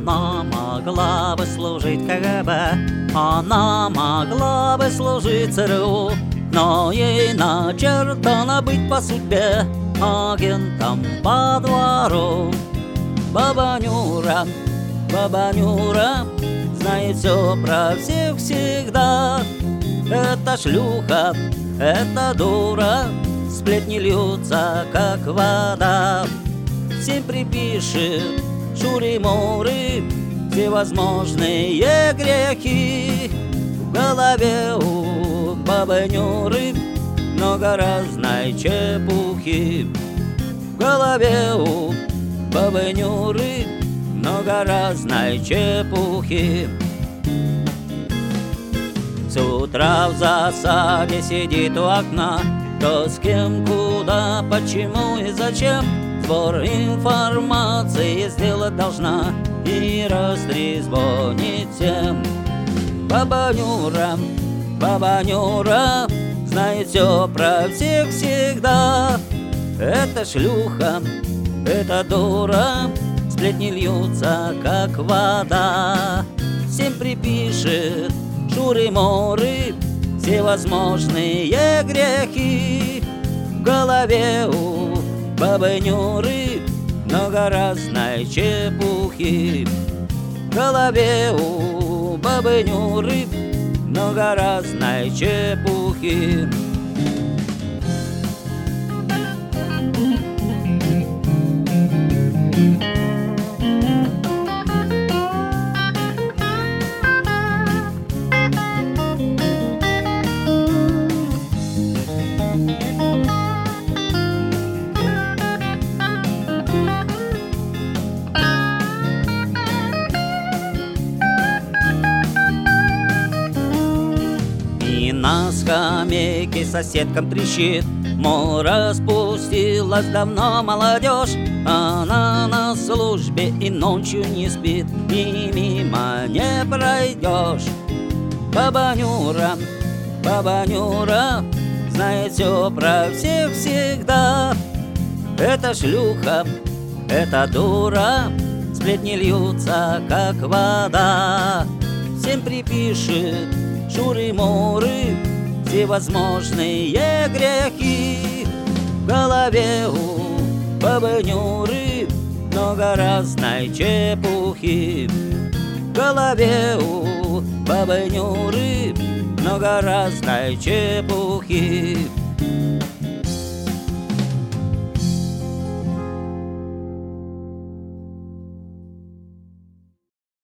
Она могла бы служить КГБ, она могла бы служить ЦРУ, но ей начертано быть по судьбе агентом по двору. Баба Нюра, баба Нюра, знает все про всех всегда. Это шлюха, это дура, сплетни льются, как вода. Всем припишет шури-муры, всевозможные грехи. В голове у бабы Нюры много разной чепухи. В голове у бабы Нюры много разной чепухи. С утра в засаде сидит у окна, кто с кем, куда, почему и зачем. Сбор информации сделать должна и растрезвонить всем. Баба Нюра, знает все про всех всегда. Это шлюха, это дура, сплетни льются, как вода. Всем припишет шуры-муры, всевозможные грехи. В голове у бабы Нюры много разной чепухи. В голове у бабы Нюры много разной чепухи. На скамейке соседкам трещит, мол, распустилась давно молодежь. Она на службе и ночью не спит, и мимо не пройдешь. Баба Нюра, знает все про всех всегда. Это шлюха, это дура, сплетни льются, как вода. Всем припишет шуры-муры, всевозможные грехи. В голове у бабы Нюры много разной чепухи. В голове у бабы Нюры много разной чепухи.